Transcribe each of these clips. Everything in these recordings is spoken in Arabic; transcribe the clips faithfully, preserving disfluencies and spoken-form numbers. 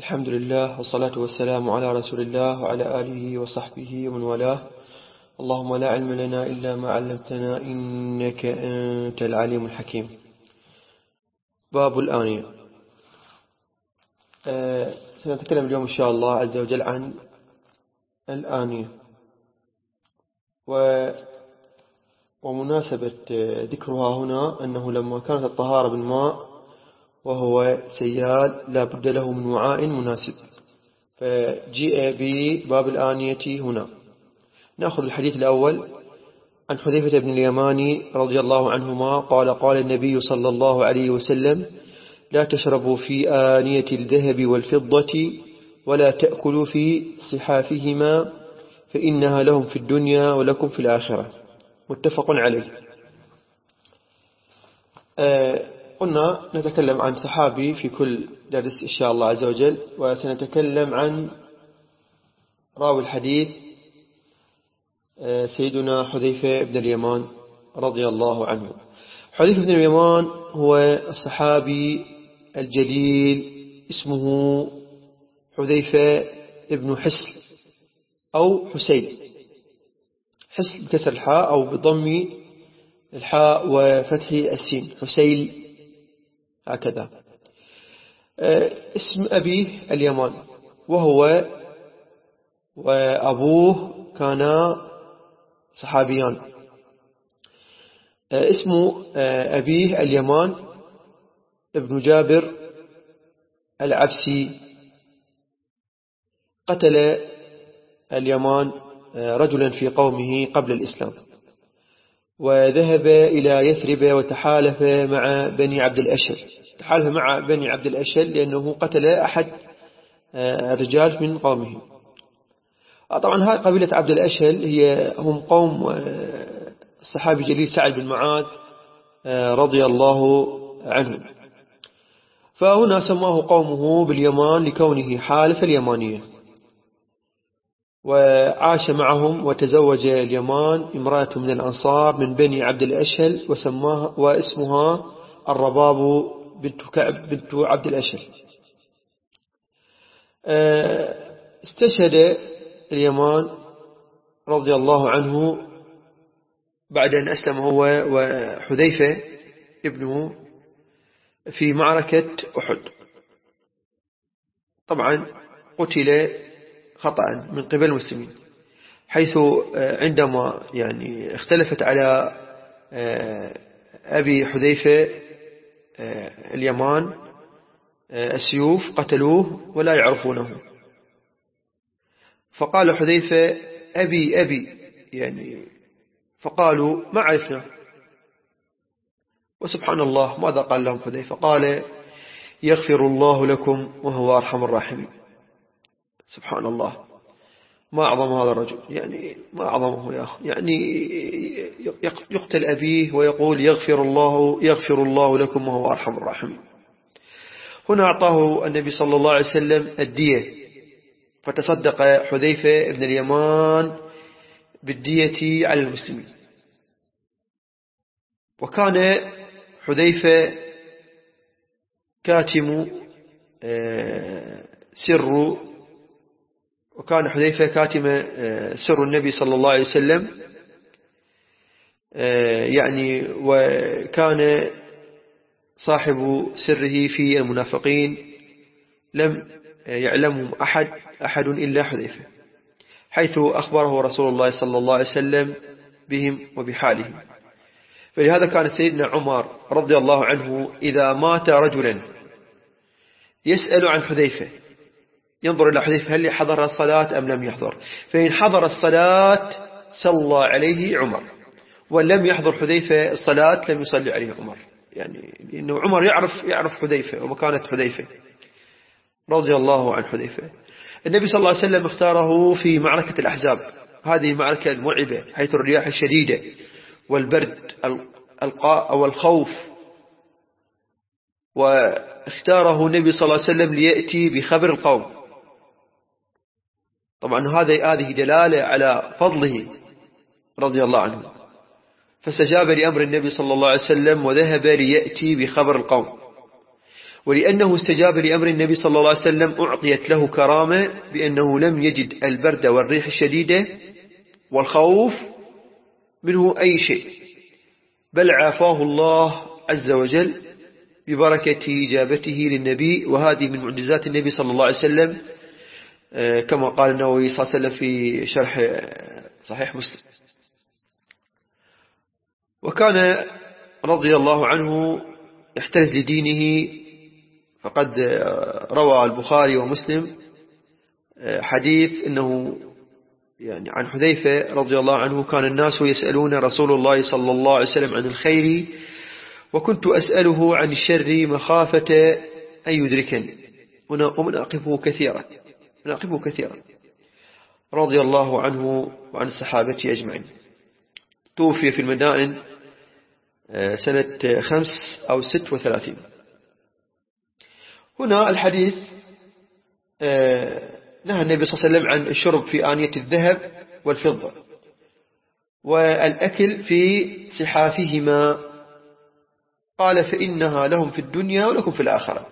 الحمد لله والصلاة والسلام على رسول الله وعلى آله وصحبه ومن والاه. اللهم لا علم لنا إلا ما علمتنا إنك أنت العليم الحكيم. باب الآنية. أه سنتكلم اليوم إن شاء الله عز وجل عن الآنية، و ومناسبة ذكرها هنا أنه لما كانت الطهارة بالماء وهو سيال لا بد له من وعاء مناسب، فجيء بباب الآنية هنا. نأخذ الحديث الأول عن حذيفة بن اليماني رضي الله عنهما قال: قال النبي صلى الله عليه وسلم: لا تشربوا في آنية الذهب والفضة ولا تأكلوا في صحافهما فإنها لهم في الدنيا ولكم في الآخرة. متفق عليه. آه قلنا نتكلم عن صحابي في كل درس إن شاء الله عز وجل، وسنتكلم عن راوي الحديث سيدنا حذيفة بن اليمان رضي الله عنه. حذيفة بن اليمان هو الصحابي الجليل، اسمه حذيفة بن حسل أو حسين، حسل بكسر الحاء أو بضم الحاء وفتح السين، حسيل هكذا. اسم أبيه اليمان، وهو وأبوه كانا صحابيان. اسم أبيه اليمان ابن جابر العبسي. قتل اليمان رجلا في قومه قبل الإسلام، وذهب إلى يثرب وتحالف مع بني عبد الأشل. تحالف مع بني عبد الأشل لأنه قتل أحد الرجال من قومه. طبعا هذه قبيلة عبد الأشل هي هم قوم الصحابي جليل سعد بن معاذ رضي الله عنه، فهنا سماه قومه باليمان لكونه حالف اليمانية، وعاش معهم وتزوج اليمان امرأة من الأنصار من بني عبد الأشل وسماها واسمها الرباب بنت كعب بنت عبد الأشل. استشهد اليمان رضي الله عنه بعد أن أسلم هو وحذيفة ابنه في معركة أحد. طبعا قتل خطأ من قبل المسلمين، حيث عندما يعني اختلفت على أبي حذيفة اليمان السيوف قتلوه ولا يعرفونه، فقال حذيفة: أبي أبي يعني، فقالوا: ما عرفنا. وسبحان الله ماذا قال لهم حذيفة؟ قال: يغفر الله لكم وهو أرحم الراحمين. سبحان الله، ما أعظم هذا الرجل، يعني ما أعظمه يا أخي، يعني يقتل أبيه ويقول يغفر الله يغفر الله لكم وهو أرحم الراحمين. هنا أعطاه النبي صلى الله عليه وسلم الدية، فتصدق حذيفة بن اليمان بالدية على المسلمين. وكان حذيفة كاتم سر وكان حذيفة كاتم سر النبي صلى الله عليه وسلم، يعني وكان صاحب سره في المنافقين لم يعلمهم أحد أحد إلا حذيفة، حيث أخبره رسول الله صلى الله عليه وسلم بهم وبحالهم. فلهذا كان سيدنا عمر رضي الله عنه إذا مات رجلا يسأل عن حذيفة، ينظر إلى حذيفة هل حضر الصلاة أم لم يحضر، فإن حضر الصلاة صلى عليه عمر، ولم يحضر حذيفة الصلاة لم يصلي عليه عمر، يعني لأنه عمر يعرف يعرف حذيفة ومكانة حذيفة رضي الله عن حذيفة. النبي صلى الله عليه وسلم اختاره في معركة الأحزاب، هذه المعركة المرعبة حيث الرياح الشديدة والبرد القاء والخوف، واختاره النبي صلى الله عليه وسلم ليأتي بخبر القوم. طبعا هذه هذه دلالة على فضله رضي الله عنه، فاستجاب لأمر النبي صلى الله عليه وسلم وذهب ليأتي بخبر القوم. ولأنه استجاب لأمر النبي صلى الله عليه وسلم أعطيت له كرامة بأنه لم يجد البرد والريح الشديدة والخوف منه أي شيء، بل عافاه الله عز وجل ببركة إجابته للنبي. وهذه من معجزات النبي صلى الله عليه وسلم كما قال النووي صلى الله عليه وسلم في شرح صحيح مسلم. وكان رضي الله عنه يحترز لدينه، فقد روى البخاري ومسلم حديث إنه يعني عن حذيفة رضي الله عنه: كان الناس يسألون رسول الله صلى الله عليه وسلم عن الخير، وكنت أسأله عن الشر مخافة أن يدركني، ومناقبه كثيرا مناقبه كثيرا رضي الله عنه وعن الصحابة أجمعين. توفي في المدائن سنة خمس أو ست وثلاثين. هنا الحديث نهى النبي صلى الله عليه وسلم عن الشرب في آنية الذهب والفضة، والأكل في صحافهما، قال: فإنها لهم في الدنيا ولكم في الآخرة.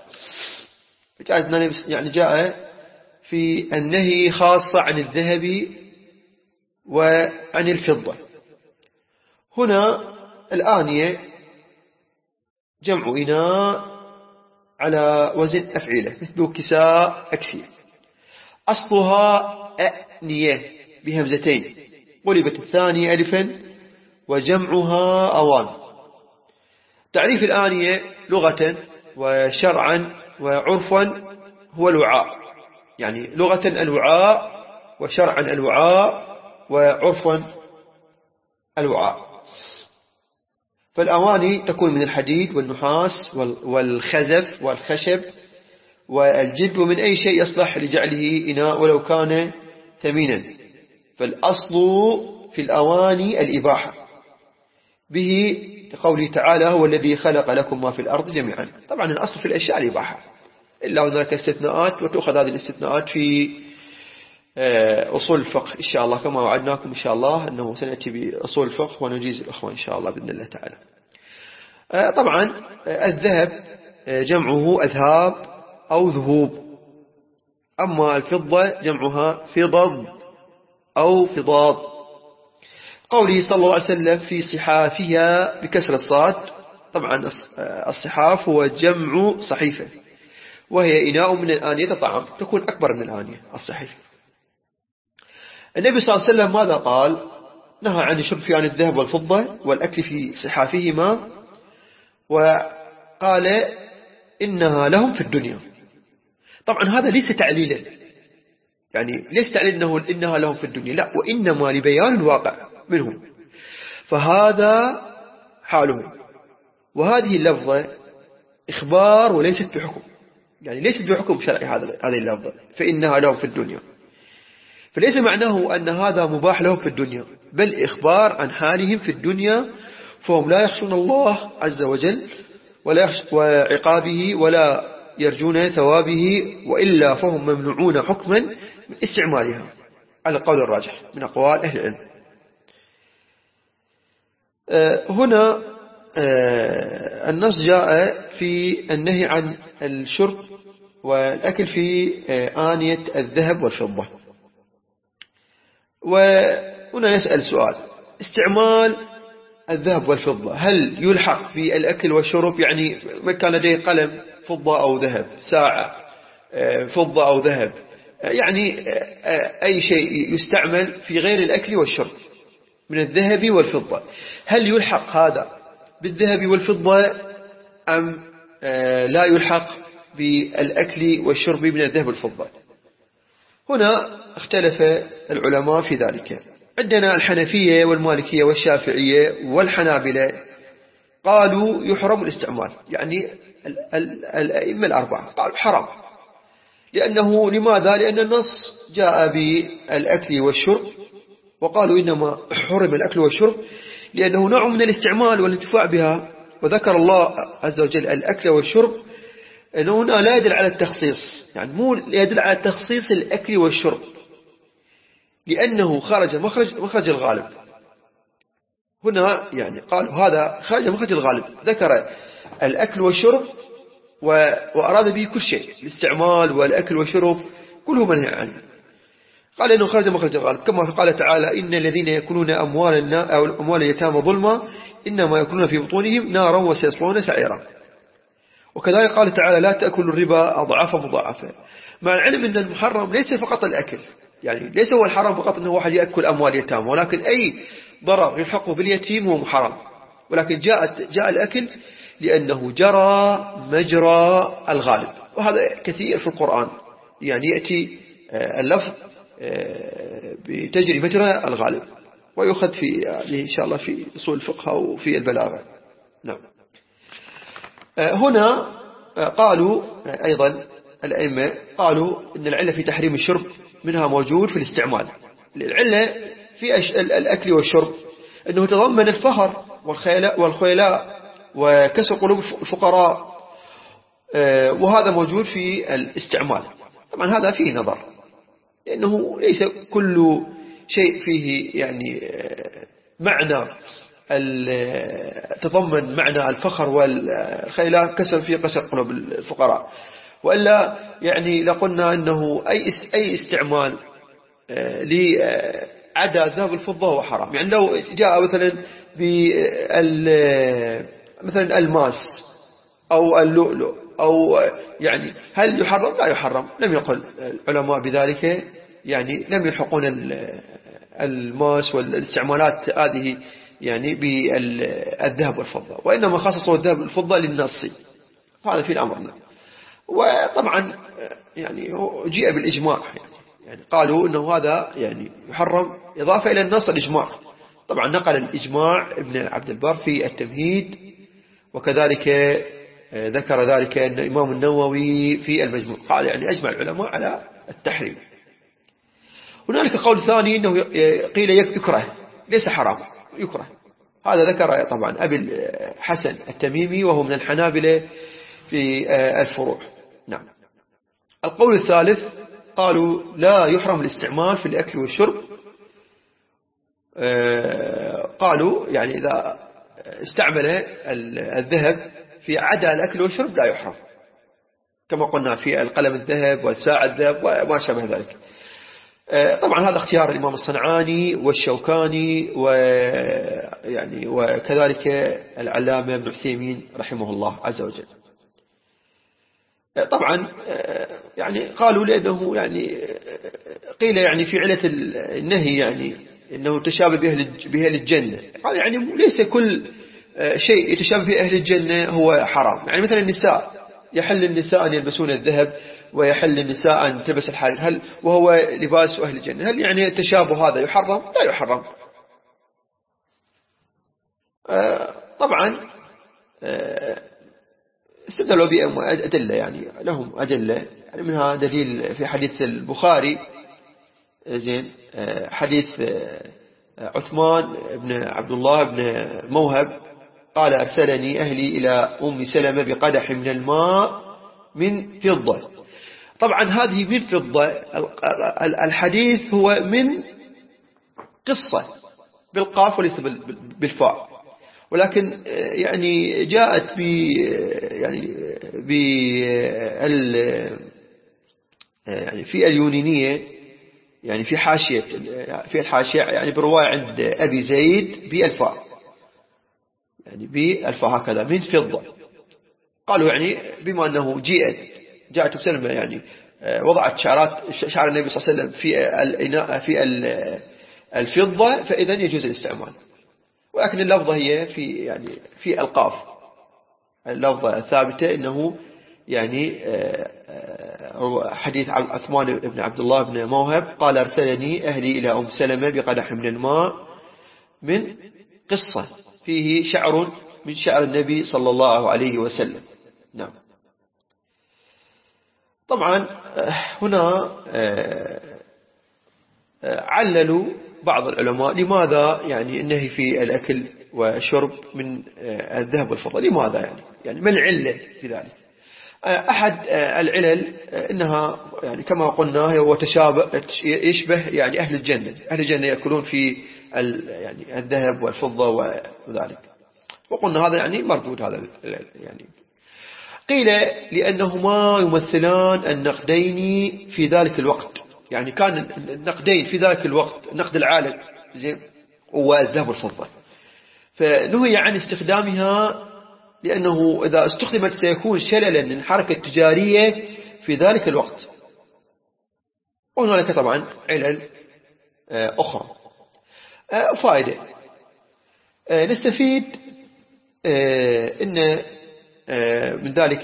يعني جاء في النهي خاصة عن الذهب وعن الفضة. هنا الآنية جمع إناء على وزن أفعلة، مثل كساء، أكسية. أصلها أنية بهمزتين، قلبت الثانية ألفا، وجمعها أوان. تعريف الآنية لغة وشرعا وعرفا هو الوعاء، يعني لغة الوعاء، وشرعا الوعاء، وعرفا الوعاء. فالأواني تكون من الحديد والنحاس والخزف والخشب والجلد، ومن أي شيء يصلح لجعله إناء ولو كان ثمينا. فالأصل في الأواني الإباحة، به لقوله تعالى: هو الذي خلق لكم ما في الأرض جميعا. طبعا الأصل في الأشياء الإباحة، إلا هناك استثناءات، وتأخذ هذه الاستثناءات في أصول الفقه إن شاء الله، كما وعدناكم إن شاء الله أنه سنأتي بأصول الفقه ونجيز الأخوة إن شاء الله بإذن الله تعالى. طبعا الذهب جمعه أذهاب أو ذهوب، أما الفضة جمعها فضض أو فضاض. قوله صلى الله عليه وسلم: في صحافها بكسر الصاد. طبعا الصحاف هو جمع صحيفة، وهي إناء من الآنية طعام، تكون أكبر من الآنية الصحيفة. النبي صلى الله عليه وسلم ماذا قال؟ نهى عن الشرب في آنية الذهب والفضة والأكل في صحافهما، وقال: إنها لهم في الدنيا. طبعا هذا ليس تعليلا، يعني ليس تعليل إنه إنها لهم في الدنيا، لا، وإنما لبيان الواقع منهم، فهذا حالهم. وهذه اللفظة إخبار وليست بحكم، يعني ليست بحكم شرعي هذه اللفظة، فإنها لهم في الدنيا، فليس معناه أن هذا مباح لهم في الدنيا، بل إخبار عن حالهم في الدنيا، فهم لا يخشون الله عز وجل ولا وعقابه، ولا يرجون ثوابه، وإلا فهم ممنوعون حكما من استعمالها على القول الراجح من أقوال أهل العلم. هنا النص جاء في النهي عن الشرب والأكل في آنية الذهب والفضة. وهنا يسأل سؤال: استعمال الذهب والفضة هل يلحق بالأكل والشرب؟ يعني من كان لديه قلم فضة أو ذهب، ساعة فضة أو ذهب، يعني أي شيء يستعمل في غير الأكل والشرب من الذهب والفضة، هل يلحق هذا بالذهب والفضة أم لا يلحق بالأكل والشرب من الذهب والفضة؟ هنا اختلف العلماء في ذلك. عندنا الحنفية والمالكية والشافعية والحنابلة قالوا يحرم الاستعمال، يعني الأئمة الأربعة قالوا حرام. لأنه لماذا؟ لأن النص جاء بالأكل والشرب، وقالوا إنما حرم الأكل والشرب لأنه نوع من الاستعمال والانتفاع بها، وذكر الله عز وجل الأكل والشرب، أنه هنا لا يدل على التخصيص، يعني مو يدل على تخصيص الأكل والشرب، لأنه خرج مخرج مخرج الغالب. هنا يعني قالوا هذا خرج مخرج الغالب، ذكر الأكل والشرب وأراد به كل شيء، الاستعمال والأكل والشرب كله منهي عنه. قال إنه خرج مخرج الغالب، كما قال تعالى إن الذين يأكلون أموال أو أموال اليتامى ظلما إنما يأكلون في بطونهم نارا وسيصلون سعيرا. وكذلك قال تعالى لا تأكلوا الربا أضعافا مضاعفة، مع العلم أن المحرم ليس فقط الأكل، يعني ليس هو الحرام فقط أنه واحد يأكل أموال اليتامى، ولكن أي ضرر يلحقه باليتيم هو محرم. ولكن جاءت جاء الأكل لأنه جرى مجرى الغالب، وهذا كثير في القرآن، يعني يأتي اللفظ بتجري مجرى الغالب، ويؤخذ في إن شاء الله في أصول الفقه أو في البلاغة. نعم. هنا قالوا أيضا الأئمة قالوا إن العلة في تحريم الشرب منها موجود في الاستعمال. العلة في الأكل والشرب أنه تضمن الفخر والخيلاء وكسر قلوب الفقراء، وهذا موجود في الاستعمال. طبعا هذا فيه نظر، لأنه ليس كل شيء فيه يعني معنى تضمن معنى الفخر والخيلاء كسر فيه كسر قلوب الفقراء. وإلا يعني لقلنا أنه أي أي استعمال لعدا ذهب الفضة هو حرام. يعني لو جاء مثلا مثلا الماس أو اللؤلؤ أو يعني هل يحرم؟ لا يحرم، لم يقل العلماء بذلك، يعني لم يلحقون الماس والاستعمالات هذه يعني بالذهب والفضة، وإنما خصصوا الذهب والفضة للنص، هذا في الأمر. وطبعا يعني جاء بالإجماع، يعني قالوا إنه هذا يعني يحرم إضافة إلى النص الإجماع. طبعا نقل الإجماع ابن عبد البر في التمهيد، وكذلك ذكر ذلك أن الإمام النووي في المجموع قال يعني أجمع العلماء على التحريم. هنالك قول ثاني أنه قيل يكره، ليس حرام، يكره. هذا ذكر طبعا أبي الحسن التميمي وهو من الحنابلة في الفروع. نعم. القول الثالث قالوا لا يحرم الاستعمال في الأكل والشرب. قالوا يعني إذا استعمل الذهب في عدا الأكل والشرب لا يحرم، كما قلنا في القلم الذهب والساعة الذهب وما شابه ذلك. طبعا هذا اختيار الإمام الصنعاني والشوكاني ويعني وكذلك العلامة ابن عثيمين رحمه الله عز وجل. طبعا يعني قالوا لأنه يعني قيل يعني في علة النهي يعني إنه تشابه بأهل الجنة. قال يعني ليس كل شيء يتشابه بأهل الجنة هو حرام. يعني مثلا النساء يحل النساء أن يلبسون الذهب ويحل النساء أن تلبس الحرير، هل وهو لباس أهل الجنة، هل يعني التشابه هذا يحرم؟ لا يحرم. آه طبعا آه استدلوا بأدلة، يعني لهم أدلة، يعني منها دليل في حديث البخاري زين آه حديث آه عثمان بن عبد الله بن موهب قال أرسلني أهلي إلى أم سلمة بقدح من الماء من فضة. طبعا هذه من فضة، الحديث هو من قصة بالقاف وليس بالفاء، ولكن يعني جاءت ب يعني ب يعني في اليونانية، يعني في حاشية في الحاشية يعني برواية عند أبي زيد بالفاء، يعني بالفاء هكذا من فضة. قالوا يعني بما أنه جاءت جاءت بسلمة يعني وضعت شعرات شعر النبي صلى الله عليه وسلم في الإناء في الفضة، فإذا يجوز الاستعمال. ولكن اللفظة هي في يعني في القاف، اللفظة الثابتة إنه يعني حديث عثمان بن عبد الله بن موهب قال أرسلني أهلي إلى أم سلمة بقدح من الماء من قصة فيه شعر من شعر النبي صلى الله عليه وسلم. نعم. طبعا هنا عللوا بعض العلماء لماذا يعني النهي في الأكل والشرب من الذهب والفضة، لماذا يعني يعني ما العلة في ذلك؟ أحد العلل إنها يعني كما قلنا هو تشابه يشبه يعني أهل الجنة، أهل الجنة يأكلون في يعني الذهب والفضة وذلك، وقلنا هذا يعني مردود هذا يعني. قيل لأنهما يمثلان النقدين في ذلك الوقت، يعني كان النقدين في ذلك الوقت النقد العالم زين والذهب والفضة، فنهي عن استخدامها لأنه إذا استخدمت سيكون شللا للحركة التجارية في ذلك الوقت. وهنالك طبعا علل أخرى. فائدة نستفيد أن من ذلك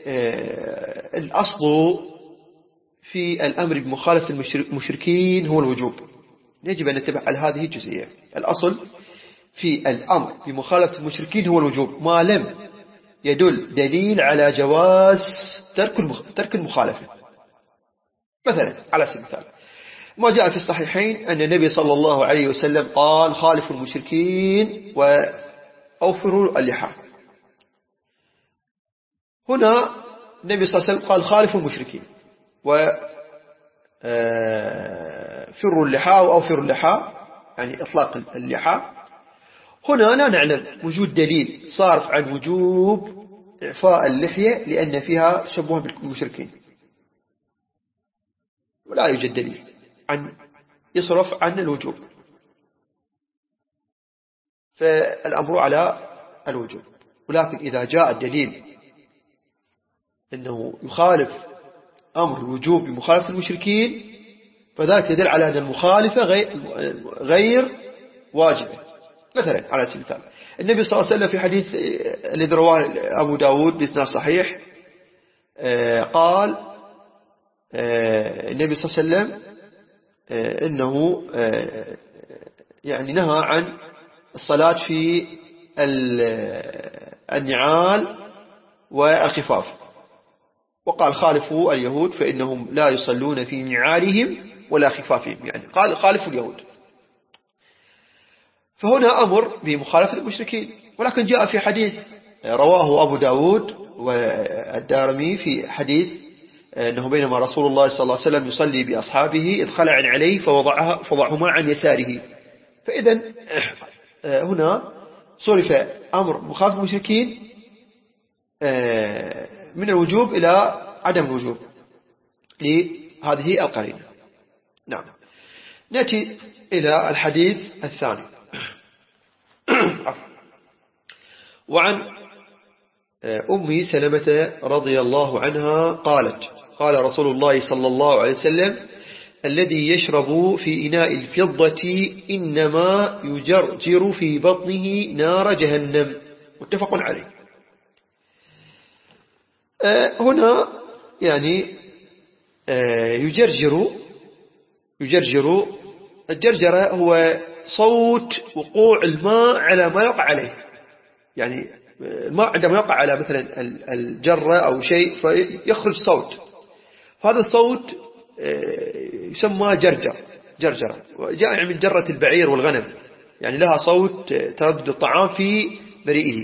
الأصل في الأمر بمخالفة المشركين هو الوجوب. يجب أن ننتبه على هذه الجزئية. الأصل في الأمر بمخالفة المشركين هو الوجوب ما لم يدل دليل على جواز ترك المخالفة. مثلا على سبيل المثال ما جاء في الصحيحين أن النبي صلى الله عليه وسلم قال خالفوا المشركين وأوفروا اللحى. هنا النبي صلى الله عليه وسلم قال خالفوا المشركين وفروا اللحى وأوفروا اللحى، يعني إطلاق اللحى. هنا لا نعلم وجود دليل صارف عن وجوب إعفاء اللحية لأن فيها تشبه بالمشركين، ولا يوجد دليل عن يصرف عن الوجوب، فالأمر على الوجوب. ولكن إذا جاء الدليل أنه يخالف أمر الوجوب بمخالفة المشركين فذلك يدل على أن المخالفة غير واجبة. مثلا على سبيل المثال النبي صلى الله عليه وسلم في حديث الذي رواه أبو داود بإسناد صحيح قال النبي صلى الله عليه وسلم إنه يعني نهى عن الصلاة في النعال والخفاف، وقال خالفوا اليهود فإنهم لا يصلون في نعالهم ولا خفافهم، يعني قال خالفوا اليهود. فهنا أمر بمخالفة المشركين. ولكن جاء في حديث رواه أبو داود والدارمي في حديث أنه بينما رسول الله صلى الله عليه وسلم يصلي بأصحابه إذ خلع عليه فوضعها فوضعهما عن يساره. فإذا هنا صرف أمر مخالفة المشركين من الوجوب إلى عدم الوجوب لهذه القرينة. نعم. نأتي إلى الحديث الثاني. وعن أم سلمة رضي الله عنها قالت قال رسول الله صلى الله عليه وسلم الذي يشرب في إناء الفضة إنما يجرجر في بطنه نار جهنم، متفق عليه. هنا يعني يجرجر يجرجر الجرجرة هو صوت وقوع الماء على ما يقع عليه، يعني الماء عندما يقع على مثلا الجرة أو شيء فيخرج صوت، هذا الصوت يسمى جرجر جرجرة، وجاء من جرة البعير والغنم، يعني لها صوت تردد الطعام في بريئه.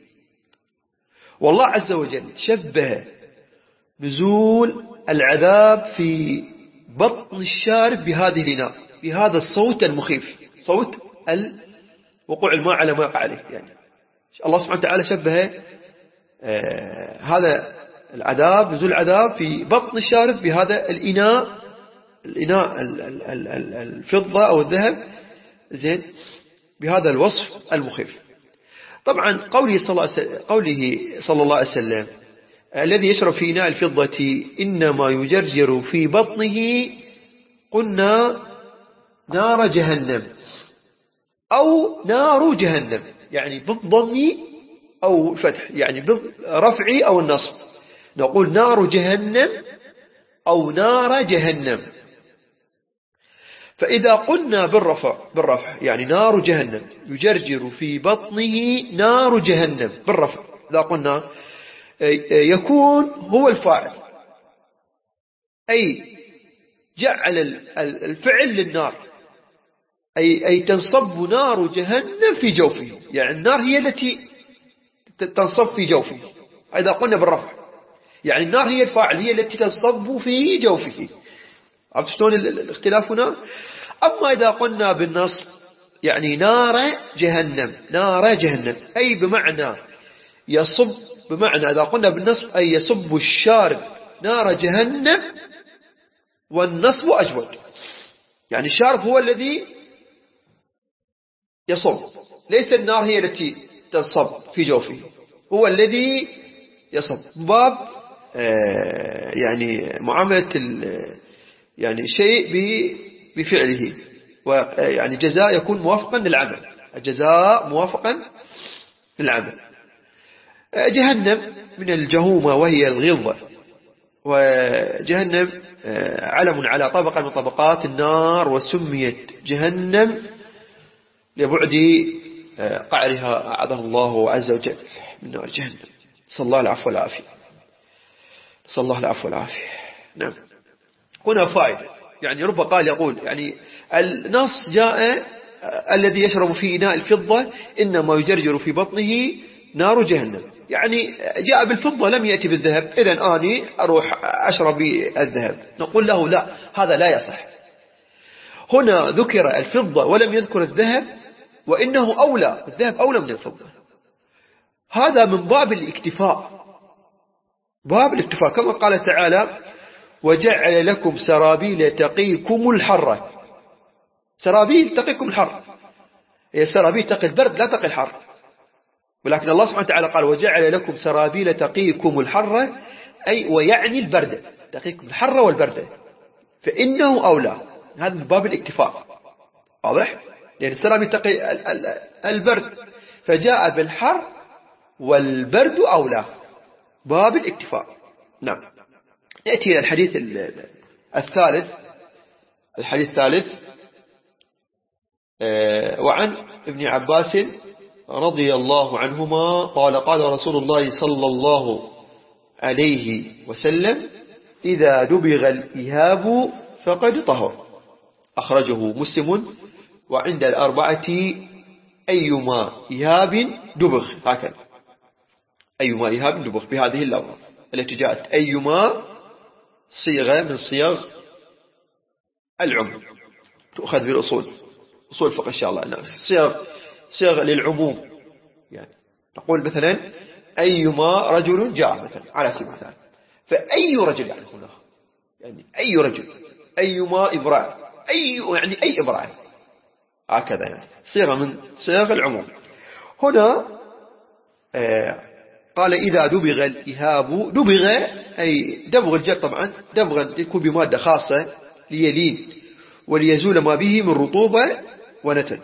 والله عز وجل شبه نزول العذاب في بطن الشارب بهذه الإناء، بهذا الصوت المخيف، صوت وقوع الماء على ما يقع عليه. يعني الله سبحانه وتعالى شبه آه هذا العذاب، نزول العذاب في بطن الشارب بهذا الإناء، الإناء الفضة أو الذهب، زين، بهذا الوصف المخيف. طبعا قوله صلى الله عليه وسلم, قوله صلى الله عليه وسلم الذي يشرب في إناء الفضة إنما يجرجر في بطنه، قلنا نار جهنم أو نار جهنم، يعني بالضم أو فتح، يعني بالرفع أو النصب، نقول نار جهنم أو نار جهنم. فإذا قلنا بالرفع بالرفع يعني نار جهنم يجرجر في بطنه نار جهنم بالرفع، إذا قلنا يكون هو الفاعل، أي جعل الفعل للنار، أي, أي تنصب نار جهنم في جوفه، يعني النار هي التي تنصب في جوفه. إذا قلنا بالرفع يعني النار هي الفاعل، هي التي تنصب في جوفه. عرفت شلون الاختلاف هنا؟ أما إذا قلنا بالنصب يعني نار جهنم، نار جهنم أي بمعنى يصب بمعنى إذا قلنا بالنصب أي يصب الشارب نار جهنم، والنصب أجود، يعني الشارب هو الذي يصب، ليس النار هي التي تصب في جوفه، هو الذي يصب. باب آه يعني معاملة يعني شيء بفعله، ويعني جزاء يكون موافقا للعمل، الجزاء موافقا للعمل. جهنم من الجهومة وهي الغلظة، وجهنم علم على طبقة من طبقات النار، وسميت جهنم لبعد قعرها أعاذنا الله عز وجل من نار جهنم. صلى الله العفو والعافية، صلى الله العفو والعافية. نعم. هنا فائدة، يعني رب قال يقول يعني النص جاء الذي يشرب في إناء الفضة إنما يجرجر في بطنه نار جهنم، يعني جاء بالفضة لم يأتي بالذهب، إذن آني أروح أشرب الذهب. نقول له لا، هذا لا يصح. هنا ذكر الفضة ولم يذكر الذهب، وإنه أولى، الذهب أولى من الفضة. هذا من باب الاكتفاء، باب الاكتفاء، كما قال تعالى وجعل لكم سرابيل تقيكم الحر. سرابيل تقيكم الحر، هي سرابيل تقي البرد لا تقي الحر، ولكن الله سبحانه وتعالى قال وجعل لكم سرابيل تقيكم الحر، أي ويعني البرد، تقيكم الحر والبرد، فإنه أولى. هذا من باب الاكتفاء، واضح؟ لأن السرابيل تقي البرد، فجاء بالحر والبرد أولى، باب الاكتفاء. نعم. نأتي إلى الحديث الثالث. الحديث الثالث وعن ابن عباس رضي الله عنهما قال قال رسول الله صلى الله عليه وسلم إذا دبغ الإهاب فقد طهر، أخرجه مسلم. وعند الأربعة أيما إهاب دبغ، هكذا أيما إهاب دبغ بهذه اللفظة التي جاءت أيما صيغة من صيغ العموم، تؤخذ بالأصول، أصول فقه إن شاء الله الناس، صيغ صيغ للعموم. يعني نقول مثلا أيما رجل جاء مثلا على سبيل المثال، فأي رجل يعني هنا يعني أي رجل، أيما امرأة، أي يعني أي امرأة، هكذا يعني صيغة من صيغ العموم. هنا آه قال إذا دبغ الإهاب، دبغ أي دبغ الجر، طبعا دبغ يكون بمادة خاصة ليلين وليزول ما به من رطوبة ونتن.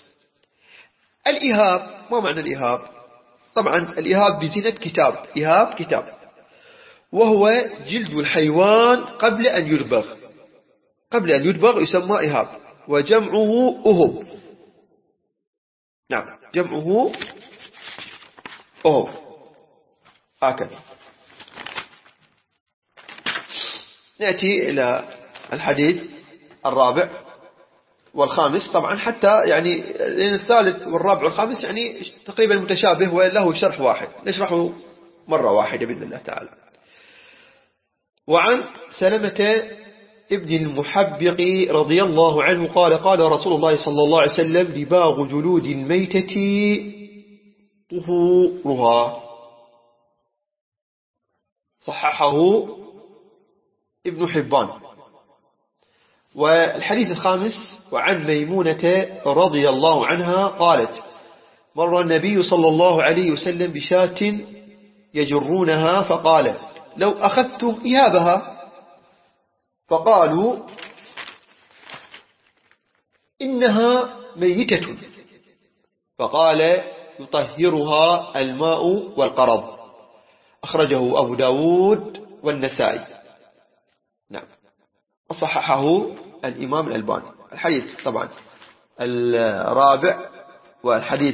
الإهاب، ما معنى الإهاب؟ طبعا الإهاب بزينة كتاب، إهاب كتاب، وهو جلد الحيوان قبل أن يدبغ، قبل أن يدبغ يسمى إهاب، وجمعه أهب. نعم، جمعه أهب، هكذا. نأتي إلى الحديث الرابع والخامس، طبعا حتى يعني لأن الثالث والرابع والخامس يعني تقريبا متشابه وله شرح واحد، نشرحه مرة واحدة بإذن الله تعالى. وعن سلمة ابن المحبق رضي الله عنه قال قال رسول الله صلى الله عليه وسلم دباغ جلود الميتة طهورها، صححه ابن حبان. والحديث الخامس وعن ميمونة رضي الله عنها قالت مر النبي صلى الله عليه وسلم بشاة يجرونها فقال لو أخذتم إهابها، فقالوا إنها ميتة، فقال يطهرها الماء والقرض، أخرجه أبو داود والنسائي. نعم، وصححه الإمام الألباني. الحديث طبعا الرابع والحديث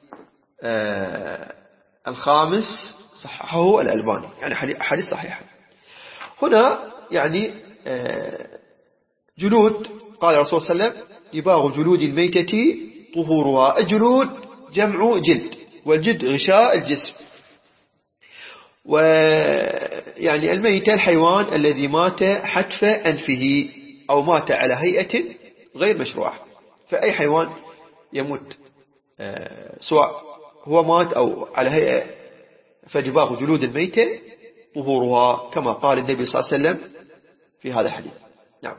آه الخامس صححه الألباني، يعني حديث صحيح. هنا يعني آه جلود، قال الرسول صلى الله عليه وسلم دباغ جلود الميتة طهورها. الجلود جمع جلد، والجلد غشاء الجسم، ويعني الميت الحيوان الذي مات حتف أنفه أو مات على هيئة غير مشروعة. فأي حيوان يموت سواء هو مات أو على هيئة فدباغ جلود الميتة طهورها كما قال النبي صلى الله عليه وسلم في هذا الحديث. نعم.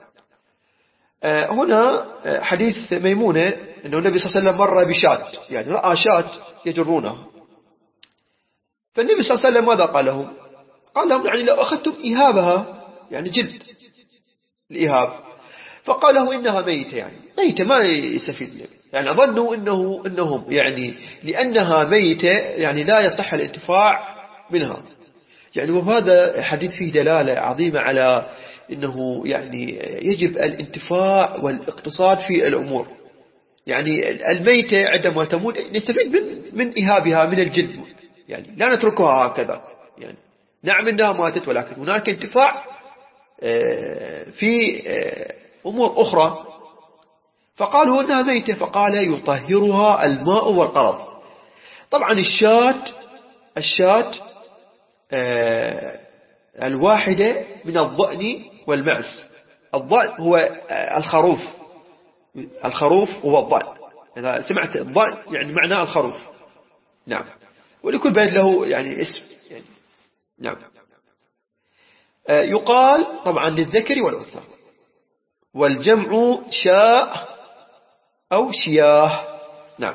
هنا حديث ميمونة أنه النبي صلى الله عليه وسلم مر بشاة، يعني رأى شاة يجرونها، فالنبي صلى الله عليه وسلم ماذا قال لهم؟ قال لهم يعني لو أخذتم إهابها، يعني جلد الإهاب، فقال له إنها ميتة، يعني ميتة ما يستفيد منها، يعني ظنوا إنه إنهم يعني لأنها ميتة يعني لا يصح الانتفاع منها. يعني وهذا الحديث فيه دلالة عظيمة على إنه يعني يجب الانتفاع والاقتصاد في الأمور. يعني الميتة عندما تموت نستفيد من من إهابها من الجلد، يعني لا نتركها هكذا، يعني نعم إنها ماتت ولكن هناك انتفاع في أمور أخرى. فقالوا إنها ميتة، فقال يطهرها الماء والقرض. طبعا الشاة الشاة الواحدة من الضأن والمعز. الضأن هو الخروف، الخروف هو الضأن، إذا سمعت الضأن يعني معناه الخروف. نعم. ولكل بلد له يعني اسم يعني. نعم. يقال طبعا للذكر والأنثى، والجمع شاء أو شياه. نعم.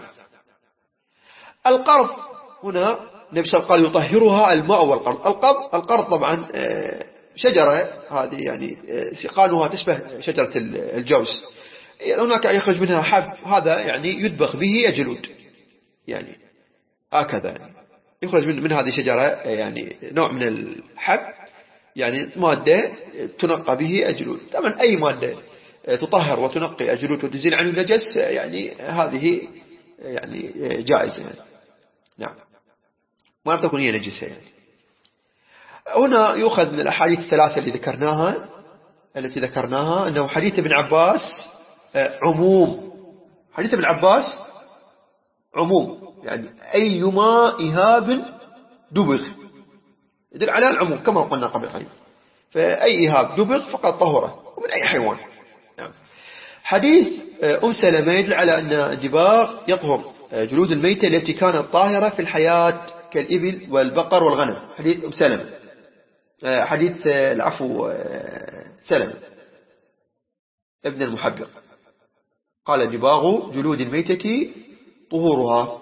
القرض هنا النبي صلى الله عليه وسلم قال يطهرها الماء والقرض. القرض القرض طبعا شجرة، هذه يعني سقانها تشبه شجرة الجوز، هناك يخرج منها حب، هذا يعني يدبخ به الجلود، يعني هكذا يعني يخرج من من هذه الشجرة يعني نوع من الحب، يعني مادة تنقى به الجلود. طبعا أي مادة تطهر وتنقي الجلود وتزيل عنه النجس يعني هذه يعني جائزة يعني. نعم. ما تكون هي نجسة يعني. هنا يؤخذ من الأحاديث الثلاثة اللي ذكرناها التي ذكرناها أنه حديث ابن عباس عموم، حديث ابن عباس عموم، يعني أيما إهاب دبغ يدل على العموم كما قلنا قبل قليل، فأي إهاب دبغ فقد طهره ومن أي حيوان. نعم. حديث أم سلمة يدل على أن الدباغ يطهر جلود الميتة التي كانت طاهرة في الحياة كالإبل والبقر والغنم. حديث أم سلمة، حديث العفو سلمة ابن المحبق قال دباغ جلود الميتة طهورها.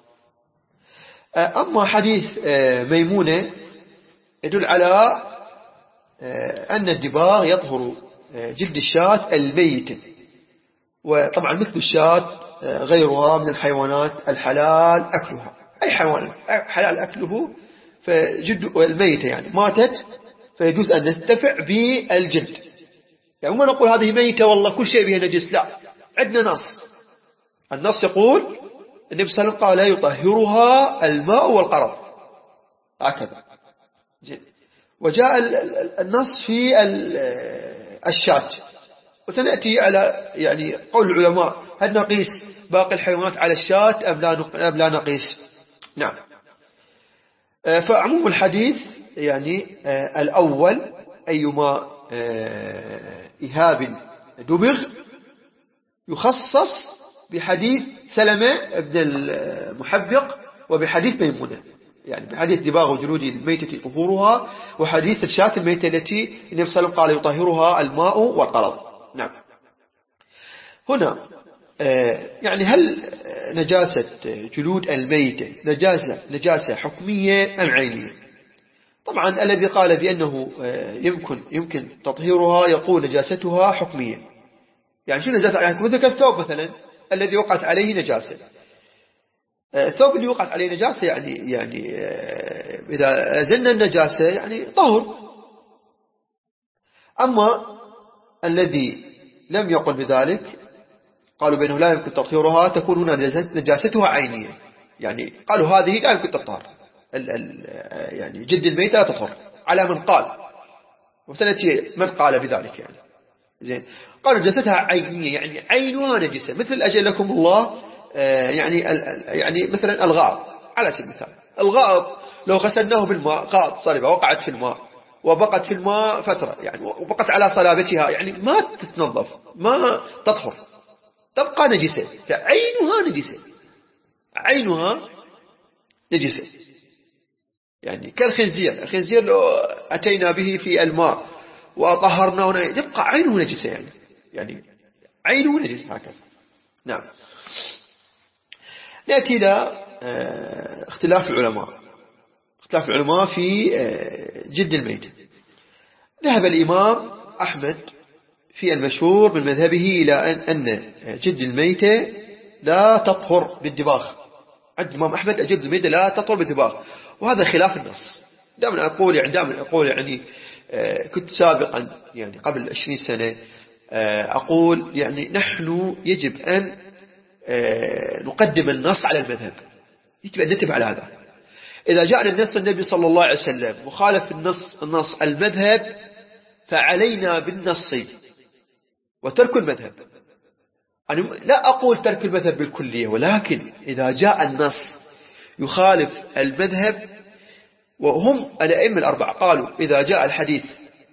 أما حديث ميمونة يدل على أن الدباغ يطهر جلد الشاة الميتة، وطبعا مثل الشاة غيرها من الحيوانات الحلال أكلها، أي حيوان حلال أكله فجلد الميتة يعني ماتت فيجوز أن نستفع بالجلد. يعني ما نقول هذه ميتة والله كل شيء بها نجس، لا، عندنا نص، النص يقول النبي صلى الله عليه وسلم قال لا يطهرها الماء والقرض هكذا. وجاء النص في الشاة، وسنأتي على يعني قول العلماء هل نقيس باقي الحيوانات على الشاة أم لا نقيس. نعم. فعموم الحديث يعني الأول أيما إهاب دبغ يخصص بحديث سلمة بن المحبق وبحديث ميمونة، يعني بحديث دباغ جلود الميتة طهورها وحديث الشاة الميتة التي النبي صلى الله عليه وسلم قال يطهرها الماء والقرض. نعم. هنا يعني هل نجاسة جلود الميتة نجاسة نجاسة حكمية أم عينية؟ طبعا الذي قال بأنه يمكن يمكن تطهيرها يقول نجاستها حكمية. يعني شو نجاسة؟ يعني مثل الثوب مثلا الذي وقعت عليه نجاسة، الثوب اللي وقعت عليه نجاسة يعني يعني إذا أزلنا النجاسة يعني طهر. أما الذي لم يقل بذلك قالوا بأنه لا يمكن تطهيرها تكون هنا نجاستها عينية، يعني قالوا هذه لا يمكن تطهر، يعني جلد الميت لا تطهر على من قال، وسنأتي من قال بذلك يعني. زين. قالوا نجاستها عينية يعني عينها نجسة، مثل أجل لكم الله يعني يعني مثلا الغائط على سبيل المثال، الغائط لو غسلناه بالماء غائط صلبة وقعت في الماء وبقت في الماء فترة يعني وبقت على صلابتها يعني ما تتنظف ما تطهر تبقى نجسة، فعينها نجسة، عينها نجسة. يعني كالخنزير، الخنزير لو أتينا به في الماء وطهرناه يبقى عينه نجسة، يعني يعني عينه نجس هكذا. نعم. نأتي إلى اختلاف العلماء اختلاف العلماء في جلد الميت. ذهب الإمام أحمد في المشهور من مذهبه إلى أن جلد الميتة لا تطهر بالدباغ. عند الإمام أحمد جلد الميتة لا تطهر بالدباغ، وهذا خلاف النص. دائما أقول يعني دائما أقول يعني كنت سابقا يعني قبل عشرين سنة أقول يعني نحن يجب أن نقدم النص على المذهب، يجب أن نتبع على هذا. إذا جاءنا النص النبي صلى الله عليه وسلم مخالف النص النص المذهب فعلينا بالنص وترك المذهب. أنا لا أقول ترك المذهب بالكلية، ولكن إذا جاء النص يخالف المذهب، وهم الأئمة الأربعة قالوا إذا جاء الحديث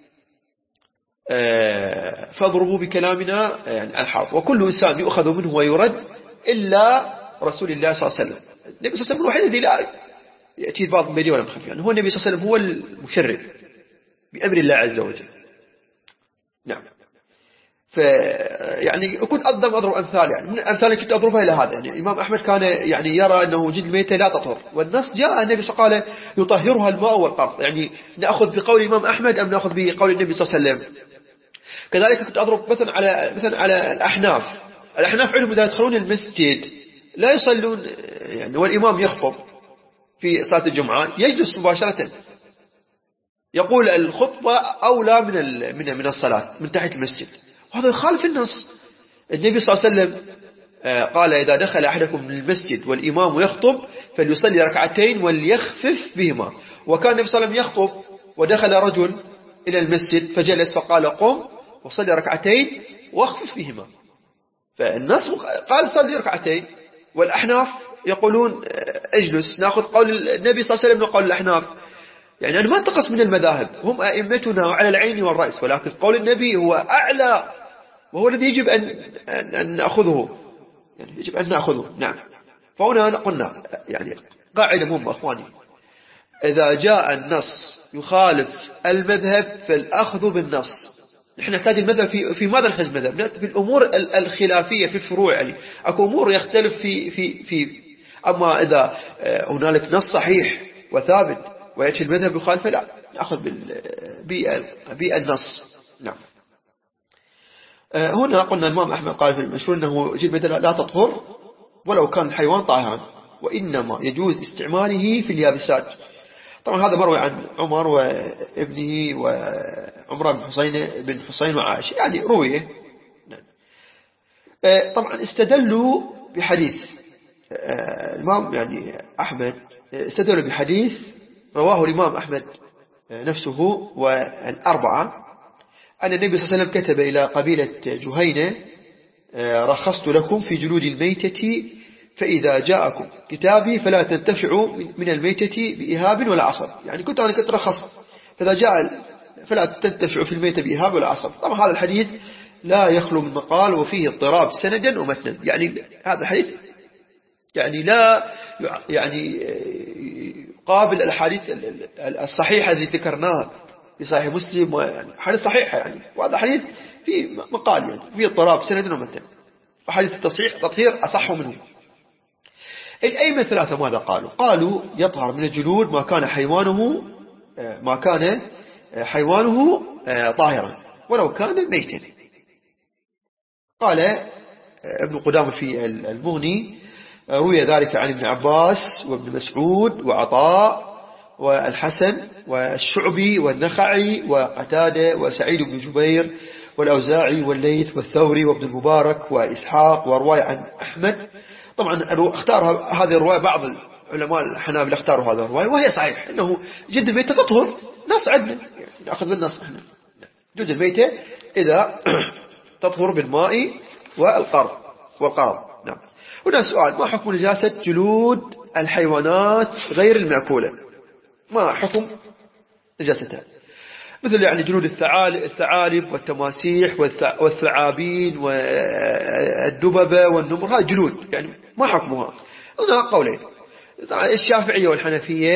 فاضربوا بكلامنا يعني الحاضر، وكل إنسان يؤخذ منه ويرد إلا رسول الله صلى الله عليه وسلم. النبي صلى الله عليه وسلم الوحيد الذي لا يأتي البعض بيدي ولا مخفي، يعني هو النبي صلى الله عليه وسلم هو المشرع بأمر الله عز وجل. نعم. ف يعني كنت أقدم أضرب أمثال، يعني من الأمثال اللي كنت أضربها إلى هذا. يعني الإمام أحمد كان يعني يرى أنه جلد الميتة لا تطهر، والنص جاء النبي صلى الله عليه وسلم قال يطهرها الماء والقرض. يعني نأخذ بقول الإمام أحمد أم نأخذ بقول النبي صلى الله عليه وسلم؟ كذلك كنت أضرب مثلا على مثلا على الأحناف. الأحناف علم إذا يدخلون المسجد لا يصلون، يعني والإمام يخطب في صلاة الجمعة يجلس مباشرة، يقول الخطبة أولى من من من الصلاة من تحت المسجد، وهذا يخالف النص. النبي صلى الله عليه وسلم قال إذا دخل أحدكم من المسجد والإمام يخطب فليصلي ركعتين وليخفف بهما. وكان النبي صلى الله عليه وسلم يخطب ودخل رجل إلى المسجد فجلس فقال قم وصلي ركعتين واخفف بهما. فالنص قال صلي ركعتين، والأحناف يقولون اجلس. نأخذ قول النبي صلى الله عليه وسلم وقول الأحناف. يعني أنا ما انتقص من المذاهب، هم أئمتنا وعلى العين والرأس، ولكن قول النبي هو أعلى وهو الذي يجب أن أن نأخذه، يعني يجب أن نأخذه. نعم. فهنا قلنا يعني قاعدة مهمة أخواني، إذا جاء النص يخالف المذهب فالأخذ بالنص. نحن نحتاج المذهب في في ماذا نحتاج المذهب؟ في الأمور الخلافية في الفروع، يعني أكو أمور يختلف في في في أما إذا هنالك نص صحيح وثابت ويأتي المذهب يخالفه لا نأخذ بالنص. نعم. هنا قلنا الإمام أحمد قال في المشهور أنه جلد الميتة لا تطهر ولو كان الحيوان طاهرا، وإنما يجوز استعماله في اليابسات. طبعا هذا مروي عن عمر وابنه وعمر بن حسين بن حسين وعائشة، يعني رويه. طبعا استدلوا بحديث الإمام يعني أحمد، استدلوا بحديث رواه الإمام أحمد نفسه والأربعة أن النبي صلى الله عليه وسلم كتب إلى قبيلة جهينة رخصت لكم في جلود الميتة فإذا جاءكم كتابي فلا تنتفعوا من الميتة بإهاب ولا عصب. يعني كنت أنا كنت رخصت فإذا جاء فلا تنتفعوا في الميتة بإهاب ولا عصب. طبعا هذا الحديث لا يخلو من مقال وفيه اضطراب سندا ومتنا. يعني هذا الحديث يعني لا يعني قابل الحديث الصحيحة التي ذكرناها في صحيح مسلم، ويعني حديث صحيحة يعني، وهذا حديث في مقال يعني فيه اضطراب سندا ومتنا، فحديث التصحيح تطهير أصح منه. الأئمة الثلاثة ماذا قالوا؟ قالوا يطهر من الجلود ما كان حيوانه ما كان حيوانه طاهرا ولو كان ميتا. قال ابن قدامة في المغني روي ذلك عن ابن عباس وابن مسعود وعطاء والحسن والشعبي والنخعي وقتادة وسعيد بن جبير والأوزاعي والليث والثوري وابن المبارك وإسحاق، ورواية عن أحمد. طبعا اختار هذه الرواية بعض العلماء الحنابلة اختاروا هذه الرواية وهي صحيح أنه جلد الميتة تطهر. نص عدنا يعني نأخذ بالنص احنا جلد الميتة إذا تطهر بالماء والقرض والقرض. نعم. هنا سؤال: ما حكم نجاسة جلود الحيوانات غير المأكولة؟ ما حكم نجاستها؟ مثل يعني جلود الثعالب والتماسيح والثعابين والدببة والنمر، هذه جلود يعني ما حكمها؟ هنا قولين: الشافعية والحنفية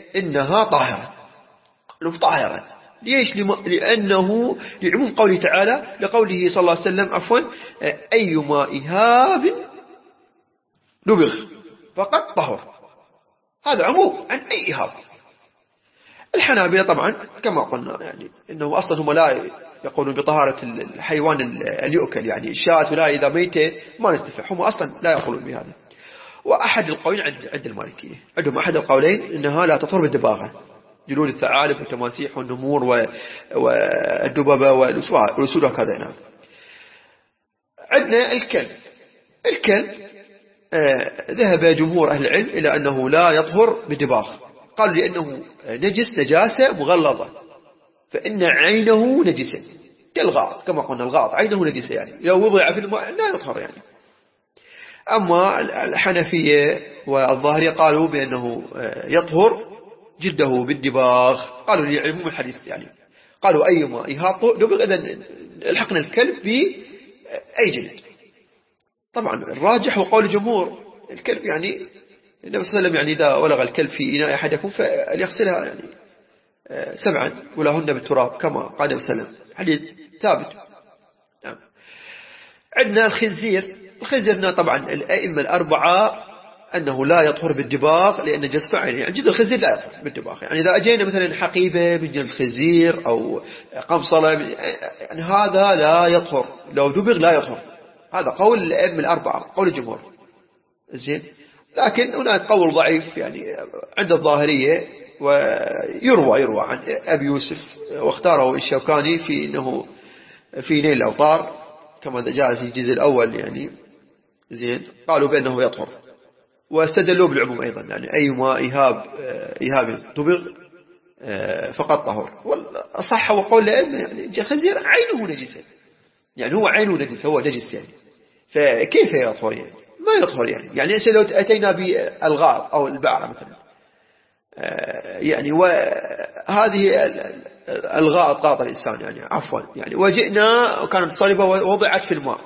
إنها طاهرة، قالوا طاهرة. ليش؟ لأنه لعموم قوله تعالى، لقوله صلى الله عليه وسلم عفوا أيما إهاب دبغ فقد طهر، هذا عموم عن أي إهاب. الحنابلة طبعا كما قلنا يعني إنه أصلا هم لا يقولون بطهارة الحيوان اللي يؤكل، يعني الشاة ولا إذا ميتة ما نتفع، هم أصلا لا يقولون بهذا. وأحد القولين عند عند المالكية، عندهم أحد القولين إنها لا تطهر بالدباغة، جلود الثعالب والتماسيح والنمور والدببة والأسود وكذا. نعم. عندنا الكلب، الكلب آه ذهب جمهور أهل العلم إلى أنه لا يطهر بالدباغ، قالوا لأنه نجس نجاسة مغلظة، فإن عينه نجسة كالغاط، كما قلنا الغاط عينه نجسة، يعني لو وضع في الماء لا يطهر يعني. أما الحنفية والظاهرية قالوا بأنه يطهر جلده بالدباغ، قالوا لعموم الحديث يعني، قالوا أيما إهاب دبغ إذن الحقنا الكلب بأي جلد. طبعا الراجح وقول الجمهور الكلب يعني النبي صلى الله عليه وسلم يعني إذا ولغ الكلب في إناء أحدكم فليغسلها يعني سبعا ولهن بالتراب كما قال النبي صلى الله عليه وسلم، حديث ثابت. نعم. عندنا الخنزير، الخنزير طبعا الأئمة الأربعة أنه لا يطهر بالدباغ لأن جسد عينه، يعني جلد الخنزير لا يطهر بالدباغ، يعني إذا أجينا مثلا حقيبة من جلد الخنزير أو قمصلة يعني هذا لا يطهر، لو دبغ لا يطهر، هذا قول الأئمة الأربعة قول الجمهور. زين. لكن هناك قول ضعيف يعني عند الظاهرية ويروى يروى عن أبي يوسف واختاره الشوكاني في أنه في نيل الأوطار كما جاء في الجزء الأول يعني. زين. قالوا بأنه يطهر واستدلوا بالعموم أيضا، يعني أيما إهاب إهاب دبغ فقط طهر. والصح وقول الأئمة يعني خنزير عينه نجسة، يعني هو عينه نجس، هو نجس يعني، فكيف يطهر يعني؟ ما يطهر يعني. يعني لو أتينا بالغاط أو البعرة مثلا يعني، وهذه الغاط غاط الإنسان يعني عفوا يعني، وجئنا وكانت صلبة ووضعت في الماء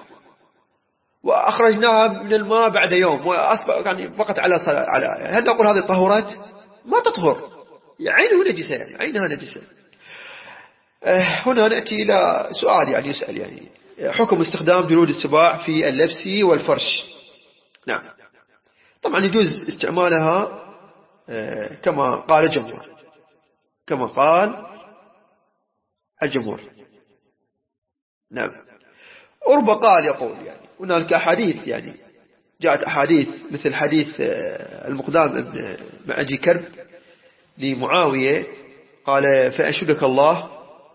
وأخرجناها من الماء بعد يوم وأصبح يعني بقت على على هل نقول هذه طهورات؟ ما تطهر، عينه نجسة يعني عينها نجسة. هنا نأتي إلى سؤال يعني يسأل يعني حكم استخدام جلود السباع في اللبس والفرش. نعم. طبعا يجوز استعمالها كما قال الجمهور، كما قال الجمهور. نعم. ورب قال يقول يعني هناك أحاديث يعني جاءت أحاديث مثل حديث المقدام ابن معدي كرب لمعاوية قال فأشهدك الله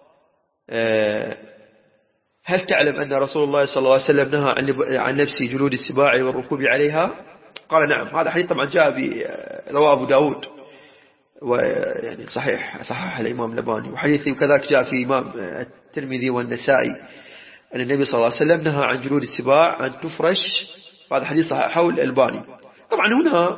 هل تعلم أن رسول الله صلى الله عليه وسلم نهى عن لبس جلود السباع والركوب عليها؟ قال نعم. هذا حديث طبعا جاء برواه أبو داود ويعني صحيح صحح الإمام الألباني، وحديث وكذلك جاء في إمام الترمذي والنسائي أن النبي صلى الله عليه وسلم نهى عن جلود السباع أن تفرش، هذا حديث صححه الألباني. طبعا هنا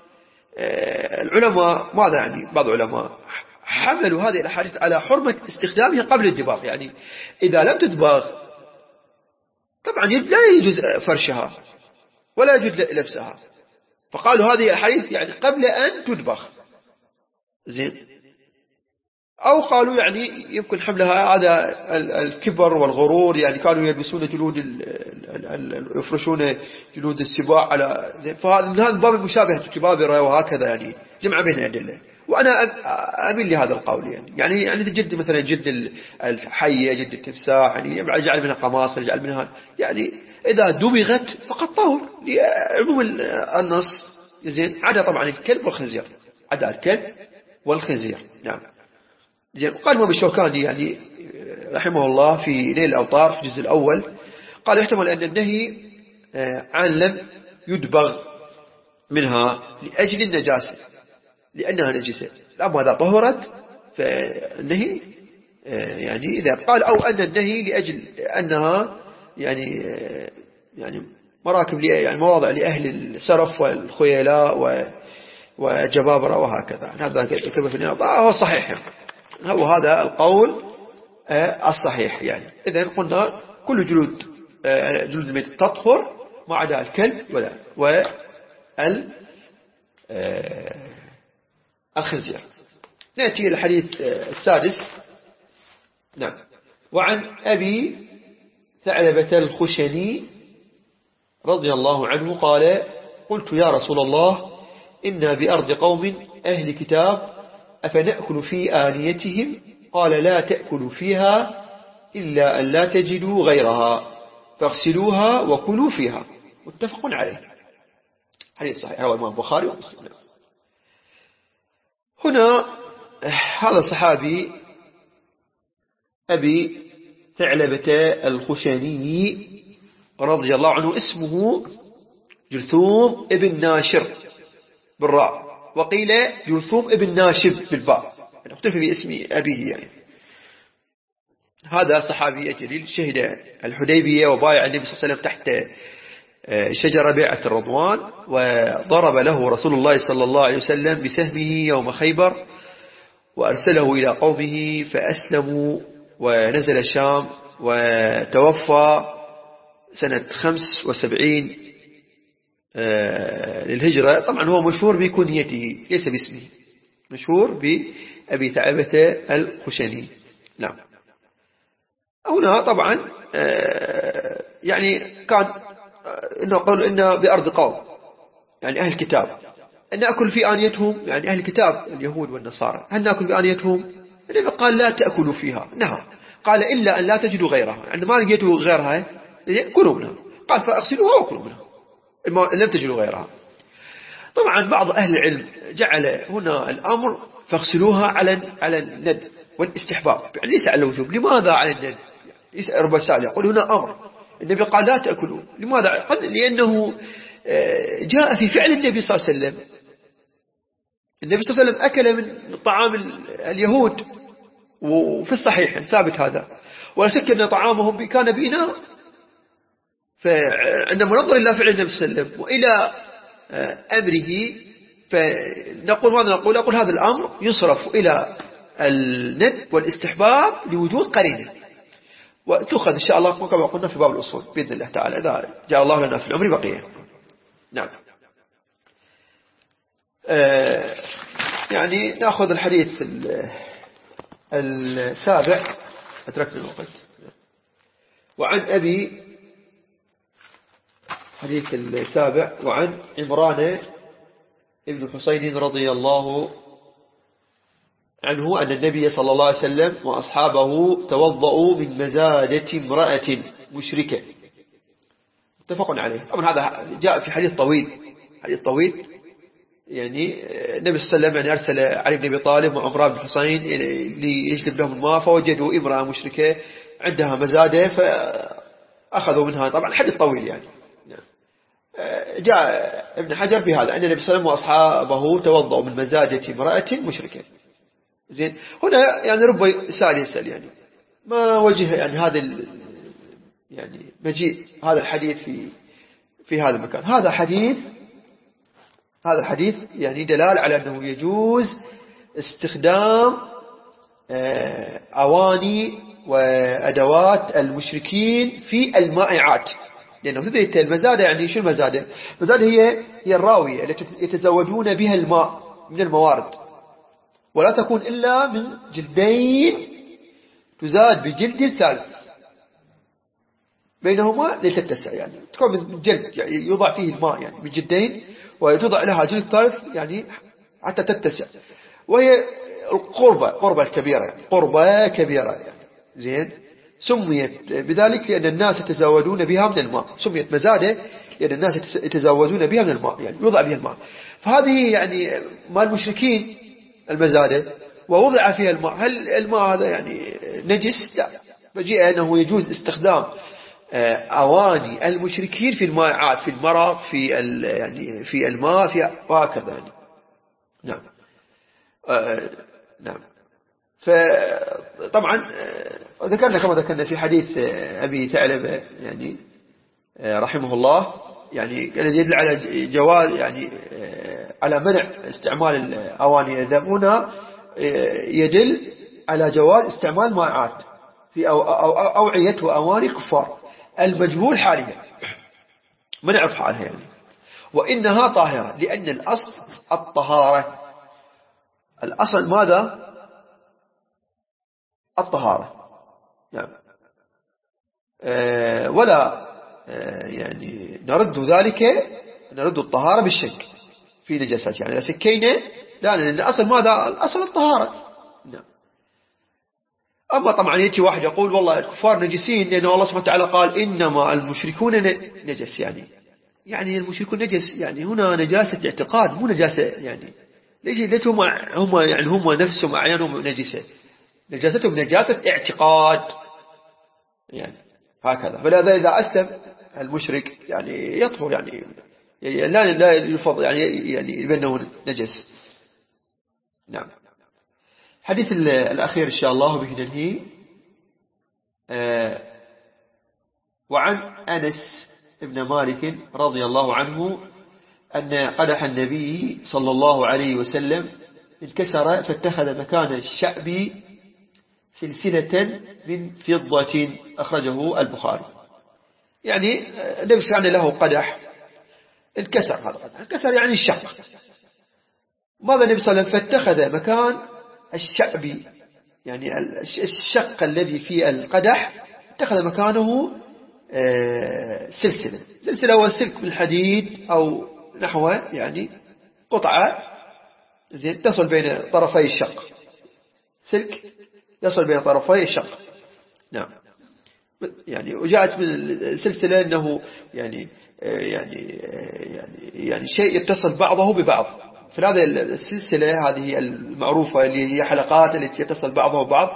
العلماء ماذا يعني؟ بعض العلماء حملوا هذه الأحاديث على حرمة استخدامها قبل الدباغ، يعني إذا لم تدباغ طبعا لا يجوز فرشها ولا يجوز لبسها، فقالوا هذه الأحاديث يعني قبل أن تدبغ. زين. أو قالوا يعني يمكن حملها هذا الكبر والغرور، يعني كانوا يلبسون جلود يفرشون جلود السباع على زين، فهذا من هذا باب المشابهة الجبابرة وهكذا يعني جمع بين الأدلة، وأنا أميل لهذا القول يعني يعني يعني تجد مثلا جلد الحية جلد التمساح يعني يجعل منها قماص يجعل منها يعني إذا دبغت فقط طهر لعموم النص. زين. عدا طبعا الكلب والخنزير، عدا الكلب والخنزير. نعم. زين. وقال الإمام الشوكاني يعني رحمه الله في نيل الأوطار في الجزء الأول قال يحتمل أن النهي عن لم يدبغ منها لأجل النجاسة لأنها نجسة، أما إذا طهرت فالنهي يعني إذا قال أو أن النهي لأجل أنها يعني يعني مراكب يعني مواضع لأهل السرف والخيلاء وجبابرة وهكذا، هذا كما في النيل هو صحيح يعني. هو هذا القول الصحيح يعني. إذن قلنا كل جلود جلود الميت تطهر ما عدا الكلب ولا وال الخنزير. نأتي إلى الحديث السادس. نعم. وعن أبي ثعلبة الخشني رضي الله عنه قال قلت يا رسول الله إنا بأرض قوم أهل كتاب أفنأكل في آنيتهم قال لا تأكلوا فيها إلا أن لا تجدوا غيرها فاغسلوها وكلوا فيها. متفق عليه. حديث صحيح رواه الإمام البخاري ومسلم. هنا هذا الصحابي أبي ثعلبة الخشني رضي الله عنه اسمه جرثوم ابن ناشر بالراء، وقيل جرثوم ابن ناشب بالباء، يعني اختلف في اسم أبيه. يعني هذا صحابي جليل شهد الحديبية وبايع النبي صلى الله عليه وسلم تحت شجرة بيعة الرضوان، وضرب له رسول الله صلى الله عليه وسلم بسهمه يوم خيبر وأرسله إلى قومه فأسلموا ونزل الشام وتوفى سنة خمس وسبعين للهجرة. طبعا هو مشهور بكنيته ليس باسمه، مشهور بأبي ثعلبة الخشني. نعم. هنا طبعا يعني كان إنه قالوا إن بأرض قوم يعني أهل الكتاب أن نأكل في آنيتهم، يعني أهل الكتاب اليهود والنصارى هل نأكل في آنيتهم؟ النبي قال لا تأكلوا فيها. نعم. قال إلا أن لا تجدوا غيرها، عندما لقيتوا غيرها كلوا منها. قال فأغسلوها وكلوا منها لم تجدوا غيرها. طبعا بعض أهل العلم جعل هنا الأمر فاغسلوها على على الند والاستحباب، يعني ليس على الوجوب. لماذا على الند؟ ربما سائل يقول هنا أمر، النبي قال لا تأكلوا. لماذا؟ قال لأنه جاء في فعل النبي صلى الله عليه وسلم. النبي صلى الله عليه وسلم أكل من طعام اليهود وفي الصحيح ثابت هذا، ولا شك أن طعامهم كان بإناء. فعندما ننظر إلى فعل النبي صلى الله عليه وسلم وإلى أمره فنقول ماذا نقول؟ أقول هذا الأمر يصرف إلى الند والاستحباب لوجود قرينة، وتأخذ إن شاء الله كما قلنا في باب الأصول بإذن الله تعالى إذا جاء الله لنا في العمر بقية. نعم. آه يعني نأخذ الحديث السابع، أتركنا الوقت. وعن أبي حديث السابع وعن عمران ابن حسين رضي الله عنه أن النبي صلى الله عليه وسلم وأصحابه توضؤوا من مزادة امرأة مشركة. متفق عليه. طبعا هذا جاء في حديث طويل، حديث طويل يعني النبي صلى الله عليه وسلم يعني أرسل علي بن أبي طالب وعمران بن حسين ليجلب لهم الماء، فوجدوا امرأة مشركة عندها مزادة فأخذوا منها. طبعا حديث طويل يعني. جاء ابن حجر بهذا أن النبي صلى الله عليه وسلم وأصحابه توضؤوا من مزادة امرأة مشركة. زين. هنا يعني رب سائل يسأل يعني ما وجه يعني هذا يعني مجيء هذا الحديث في في هذا المكان؟ هذا حديث هذا الحديث يعني دلالة على أنه يجوز استخدام أواني وأدوات المشركين في المائعات، لأنه تدري المزادة يعني شو المزادة؟ المزادة هي هي الراوية التي يتزودون بها الماء من الموارد، ولا تكون إلا من جلدين تزاد بجلد الثالث بينهما لتتسع، يعني تكون من جلد يعني يوضع فيه الماء يعني من جلدين ويوضع لها جلد ثالث يعني حتى تتسع، وهي القربة قربة كبيرة يعني قربة كبيرة يعني. زين. سميت بذلك لأن الناس يتزودون بها من الماء، سميت مزادة لأن الناس يتزودون بها من الماء يعني يوضع بها الماء. فهذه يعني مال المشركين المزادة ووضع فيها الماء. هل الماء هذا يعني نجس؟ لا. فجاء أنه يجوز استخدام أواني المشركين في المائعات، في المرق، في يعني في الماء، في وهكذا يعني. نعم. آه نعم. فطبعا ذكرنا كما ذكرنا في حديث أبي ثعلبة يعني رحمه الله يعني الذي يدل على جواز يعني على منع استعمال الأواني الذهب، هنا يدل على جواز استعمال مائعات في أو أو أوعية وأواني الكفار المجهول حاليا ما نعرف حالها يعني، وإنها طاهرة لأن الأصل الطهارة. الأصل ماذا؟ الطهارة. نعم. أه ولا أه يعني نرد ذلك، نرد الطهارة بالشك في نجاسات. يعني إذا شكينا لا، لأن الأصل ماذا؟ الأصل الطهارة. نعم. أما طبعا يأتي واحد يقول والله الكفار نجسين لأن الله سبحانه وتعالى قال إنما المشركون نجس. يعني يعني المشركون نجس، يعني هنا نجاسة اعتقاد مو نجاسة. يعني ليش ليش هم هم يعني هم نفسهم أعيانهم نجسة، نجاستهم نجاسة اعتقاد. يعني هكذا. فلذا إذا أسلم المشرك يعني يطهر، يعني لا لا يفضل يعني يعني بأنه نجس. نعم. حديث الأخير إن شاء الله به ننهي. آه وعن أنس بن مالك رضي الله عنه أن قدح النبي صلى الله عليه وسلم انكسر فاتخذ مكان الشعب سلسلة من فضة، أخرجه البخاري. يعني النبي صلى الله عليه وسلم له قدح انكسر، هذا انكسر يعني الشق. ماذا النبي صلى الله عليه وسلم؟ فاتخذ مكان الشعب، يعني الشق الذي في القدح اتخذ مكانه سلسلة. سلسلة هو سلك من الحديد أو نحوه، يعني قطعة زين تصل بين طرفي الشق، سلك يصل بين طرفي الشق. نعم. يعني وجاءت من السلسلة أنه يعني يعني يعني يعني شيء يتصل بعضه ببعض. فهذا السلسلة هذه المعروفة اللي هي حلقات التي يتصل بعضها ببعض،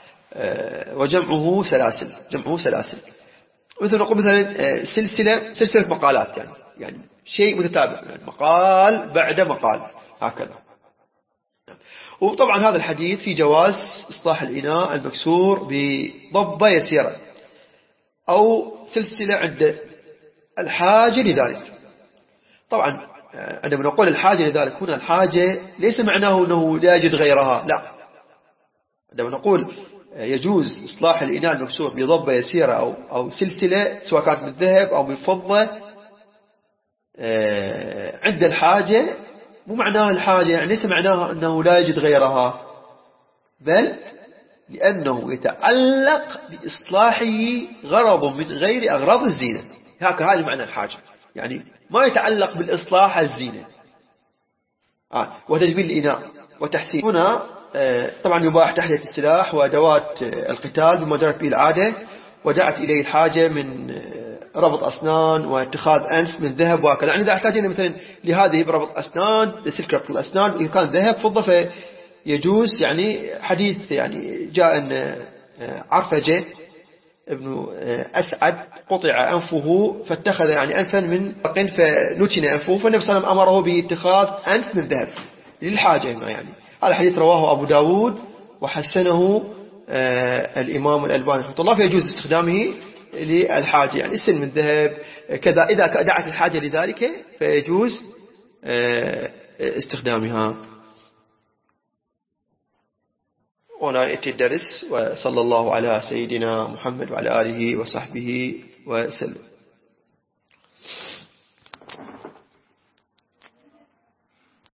وجمعه سلاسل، جمعه سلاسل. مثل نقول مثلا سلسلة سلسلة مقالات، يعني يعني شيء متتابع، يعني مقال بعد مقال هكذا. وطبعا هذا الحديث في جواز إصلاح الإناء المكسور بضبة يسيرة أو سلسلة عند الحاجة لذلك. طبعا عندما نقول الحاجة لذلك هنا الحاجة ليس معناه أنه لا يجد غيرها، لا. عندما نقول يجوز إصلاح الإناء المكسور بضبة يسيرة أو أو سلسلة سواء كانت من ذهب أو من فضة عند الحاجة، مو معناها الحاجة يعني ليس معناها أنه لا يجد غيرها، بل لأنه يتعلق بإصلاحه غرض من غير أغراض الزينة. هكذا هذا معنى الحاجة، يعني ما يتعلق بالإصلاح الزينة آه. وتجميل الإناء وتحسين. هنا آه طبعا يباح تحلية السلاح وأدوات آه القتال بما جرت به العادة ودعت إليه الحاجة من آه ربط أسنان واتخاذ أنف من ذهب وهكذا. يعني إذا احتاجنا مثلا لهذه بربط أسنان، لسلك ربط الأسنان، إذا كان ذهب فضة فيجوز. يعني حديث يعني جاء أن عرفجة ابن أسعد قطع أنفه فاتخذ يعني أنفا من بقين فنتن أنفه، فالنبي صلى الله عليه وسلم أمره باتخاذ أنف من ذهب للحاجة ما. يعني هذا الحديث رواه أبو داود وحسنه الإمام الألباني رحمه الله، فيجوز استخدامه للحاجة، يعني السن من ذهب كذا إذا دعت الحاجة لذلك فيجوز استخدامها. وهنا يأتي الدرس، وصلى الله على سيدنا محمد وعلى آله وصحبه وسلم.